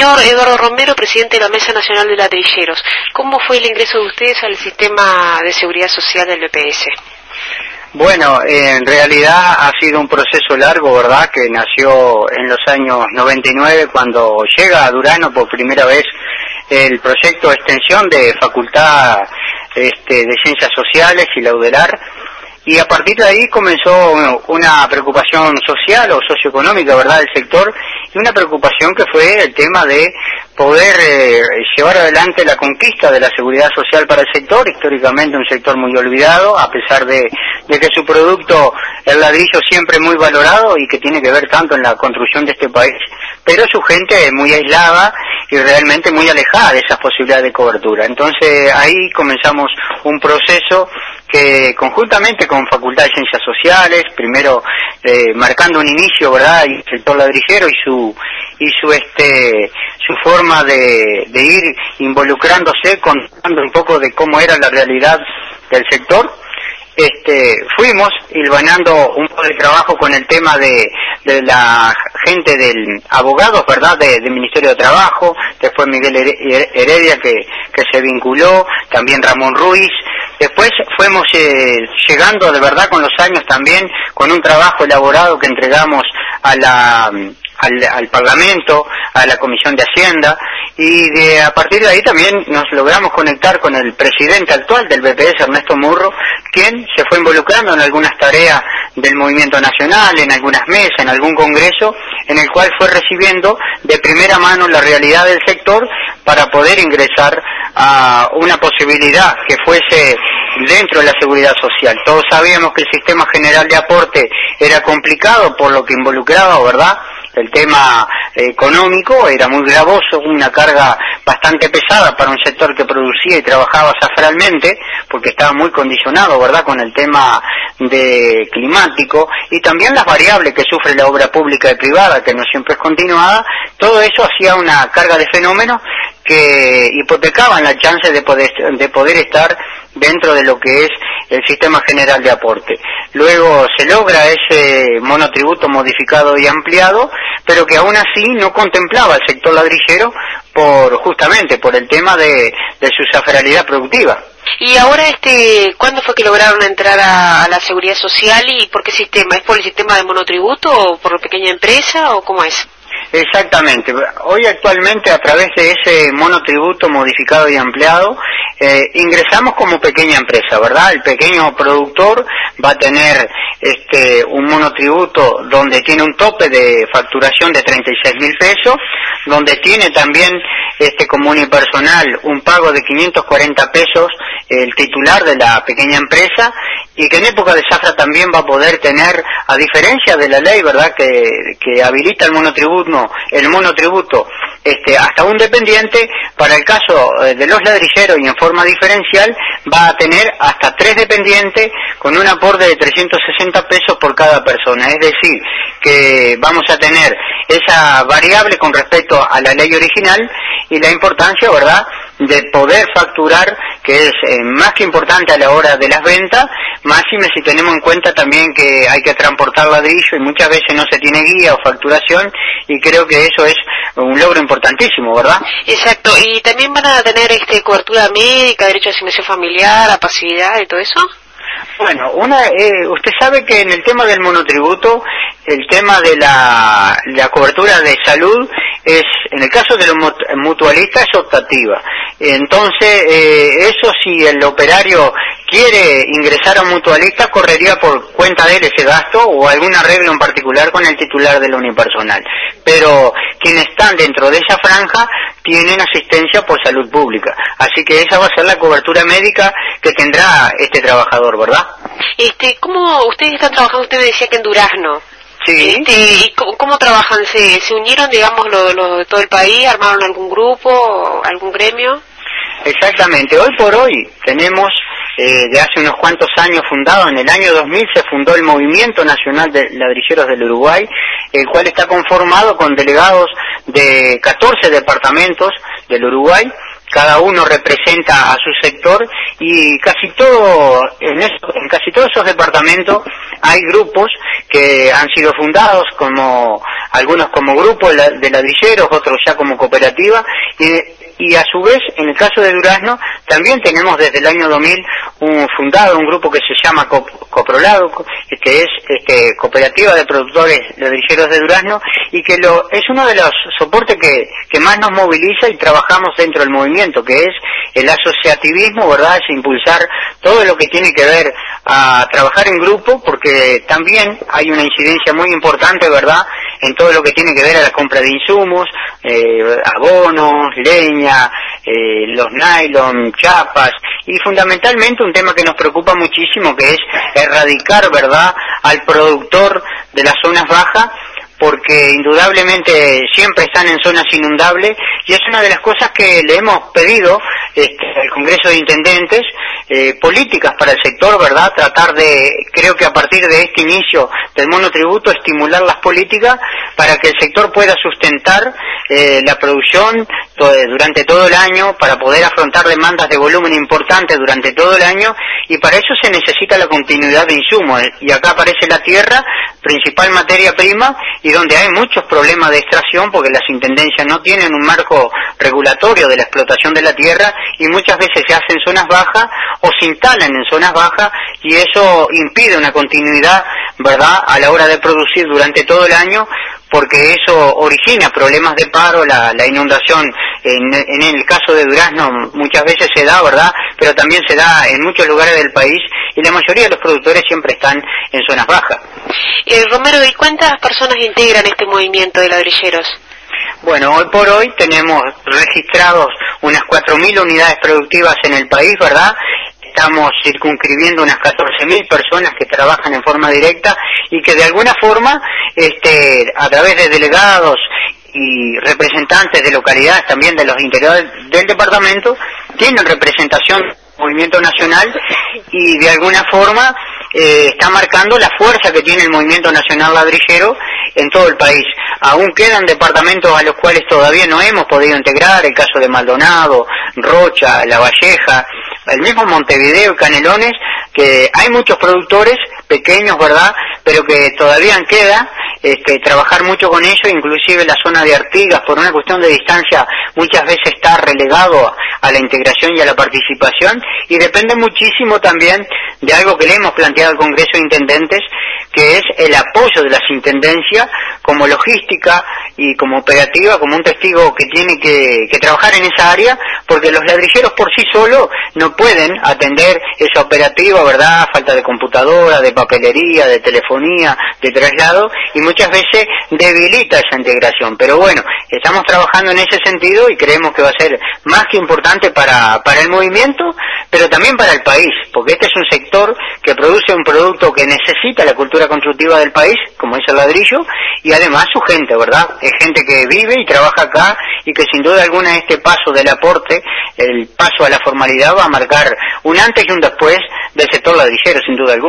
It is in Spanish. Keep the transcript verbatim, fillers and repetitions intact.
Señor Eduardo Romero, presidente de la Mesa Nacional de Ladrilleros, ¿cómo fue el ingreso de ustedes al sistema de seguridad social del B P S? Bueno, en realidad ha sido un proceso largo, ¿verdad?, que nació en los años noventa y nueve, cuando llega a Durano por primera vez el proyecto de extensión de Facultad este, de Ciencias Sociales y la U D E L A R, y a partir de ahí comenzó una preocupación social o socioeconómica, ¿verdad?, del sector, y una preocupación que fue el tema de poder eh, llevar adelante la conquista de la seguridad social para el sector, históricamente un sector muy olvidado, a pesar de, de que su producto, el ladrillo, siempre muy valorado y que tiene que ver tanto en la construcción de este país, pero su gente muy aislada y realmente muy alejada de esas posibilidades de cobertura. Entonces ahí comenzamos un proceso que conjuntamente con Facultad de Ciencias Sociales, primero eh, marcando un inicio, ¿verdad?, y el sector ladrillero y su y su este su forma de, de ir involucrándose, contando un poco de cómo era la realidad del sector. Este, fuimos hilvanando un poco de trabajo con el tema de, de la gente del abogados, ¿verdad?, del de Ministerio de Trabajo, después Miguel Heredia que, que se vinculó, también Ramón Ruiz. Después fuimos eh, llegando de verdad con los años también con un trabajo elaborado que entregamos a la al, al Parlamento, a la Comisión de Hacienda, y de, a partir de ahí también nos logramos conectar con el presidente actual del B P S, Ernesto Murro, quien se fue involucrando en algunas tareas del movimiento nacional, en algunas mesas, en algún congreso, en el cual fue recibiendo de primera mano la realidad del sector para poder ingresar a una posibilidad que fuese dentro de la seguridad social. Todos sabíamos que el sistema general de aporte era complicado por lo que involucraba, ¿verdad?, el tema eh, económico, era muy gravoso, una carga bastante pesada para un sector que producía y trabajaba zafaralmente, porque estaba muy condicionado, ¿verdad?, con el tema de climático, y también las variables que sufre la obra pública y privada, que no siempre es continuada. Todo eso hacía una carga de fenómenos que hipotecaban la chance de poder, de poder estar dentro de lo que es el sistema general de aporte. Luego se logra ese monotributo modificado y ampliado, pero que aún así no contemplaba al sector ladrillero por justamente por el tema de, de su zafaralidad productiva. Y ahora, este, ¿cuándo fue que lograron entrar a, a la seguridad social y por qué sistema? ¿Es por el sistema de monotributo o por pequeña empresa o cómo es? Exactamente. Hoy actualmente a través de ese monotributo modificado y ampliado eh, ingresamos como pequeña empresa, ¿verdad? El pequeño productor va a tener este un monotributo donde tiene un tope de facturación de treinta y seis mil pesos, donde tiene también este como unipersonal un pago de quinientos cuarenta pesos el titular de la pequeña empresa, y que en época de zafra también va a poder tener, a diferencia de la ley, ¿verdad?, que, que habilita el monotributo, el monotributo este, hasta un dependiente, para el caso de los ladrilleros y en forma diferencial, va a tener hasta tres dependientes con un aporte de trescientos sesenta pesos por cada persona. Es decir, que vamos a tener esa variable con respecto a la ley original y la importancia, ¿verdad?, de poder facturar, que es eh, más que importante a la hora de las ventas, máxime si tenemos en cuenta también que hay que transportar ladrillo y muchas veces no se tiene guía o facturación, y creo que eso es un logro importantísimo, ¿verdad? Exacto. ¿Y también van a tener este cobertura médica, derecho a asignación familiar, a pasividad y todo eso? Bueno, una, eh, usted sabe que en el tema del monotributo, el tema de la, la cobertura de salud es, en el caso de los mutualistas, es optativa. Entonces, eh, eso si el operario quiere ingresar a un mutualista, correría por cuenta de él ese gasto o algún arreglo en particular con el titular del unipersonal. Pero quienes están dentro de esa franja tienen asistencia por salud pública. Así que esa va a ser la cobertura médica que tendrá este trabajador, ¿verdad? Este, ¿cómo ustedes están trabajando? Usted me decía que en Durazno. Sí. Este, ¿y cómo, cómo trabajan? ¿Se, ¿Se unieron, digamos, los lo de todo el país? ¿Armaron algún grupo, algún gremio? Exactamente. Hoy por hoy tenemos, eh, de hace unos cuantos años fundado, en el año dos mil se fundó el Movimiento Nacional de Ladrilleros del Uruguay, el cual está conformado con delegados de catorce departamentos del Uruguay, cada uno representa a su sector y casi todo, en, eso, en casi todos esos departamentos hay grupos que han sido fundados, como algunos como grupos de ladrilleros, otros ya como cooperativa, y, y a su vez, en el caso de Durazno, también tenemos desde el año dos mil un fundado un grupo que se llama Cop Coprolado, que es este, Cooperativa de Productores Ladrilleros de Durazno, y que lo, es uno de los soportes que, que más nos moviliza y trabajamos dentro del movimiento, que es el asociativismo, ¿verdad? Es impulsar todo lo que tiene que ver a trabajar en grupo, porque también hay una incidencia muy importante, ¿verdad?, en todo lo que tiene que ver a la compra de insumos, eh, abonos, leña, eh, los nylon, chapas, y fundamentalmente un tema que nos preocupa muchísimo, que es erradicar, ¿verdad?, al productor de las zonas bajas, porque indudablemente siempre están en zonas inundables, y es una de las cosas que le hemos pedido este, al Congreso de Intendentes, eh, políticas para el sector, ¿verdad? Tratar de, creo que a partir de este inicio del monotributo, estimular las políticas para que el sector pueda sustentar eh, la producción todo, durante todo el año, para poder afrontar demandas de volumen importante durante todo el año, y para eso se necesita la continuidad de insumos, y acá aparece la tierra, principal materia prima, y donde hay muchos problemas de extracción, porque las intendencias no tienen un marco regulatorio de la explotación de la tierra, y muchas veces se hacen zonas bajas o se instalan en zonas bajas, y eso impide una continuidad, ¿verdad?, a la hora de producir durante todo el año, porque eso origina problemas de paro, la, la inundación, en, en el caso de Durazno muchas veces se da, ¿verdad?, pero también se da en muchos lugares del país, y la mayoría de los productores siempre están en zonas bajas. Eh, Romero, ¿y cuántas personas integran este movimiento de ladrilleros? Bueno, hoy por hoy tenemos registrados unas cuatro mil unidades productivas en el país, ¿verdad? Estamos circunscribiendo unas catorce mil personas que trabajan en forma directa y que de alguna forma, este, a través de delegados y representantes de localidades también de los interiores del departamento, tienen representación del movimiento nacional y de alguna forma eh, está marcando la fuerza que tiene el movimiento nacional ladrillero en todo el país. Aún quedan departamentos a los cuales todavía no hemos podido integrar, el caso de Maldonado, Rocha, La Valleja, el mismo Montevideo y Canelones, que hay muchos productores pequeños, ¿verdad?, pero que todavía queda este, trabajar mucho con ellos, inclusive la zona de Artigas, por una cuestión de distancia, muchas veces está relegado a la integración y a la participación, y depende muchísimo también de algo que le hemos planteado al Congreso de Intendentes, que es el apoyo de las intendencias como logística y como operativa, como un testigo que tiene que, que trabajar en esa área, porque los ladrilleros por sí solos no pueden atender esa operativa, ¿verdad?, falta de computadora, de papelería, de telefonía, de traslado, y muchas veces debilita esa integración. Pero bueno, estamos trabajando en ese sentido y creemos que va a ser más que importante para, para el movimiento, pero también para el país, porque este es un sector que produce un producto que necesita la cultura constructiva del país, como es el ladrillo, y además su gente, ¿verdad? Es gente que vive y trabaja acá, y que sin duda alguna este paso del aporte, el paso a la formalidad, va a marcar un antes y un después del sector ladrillero, sin duda alguna.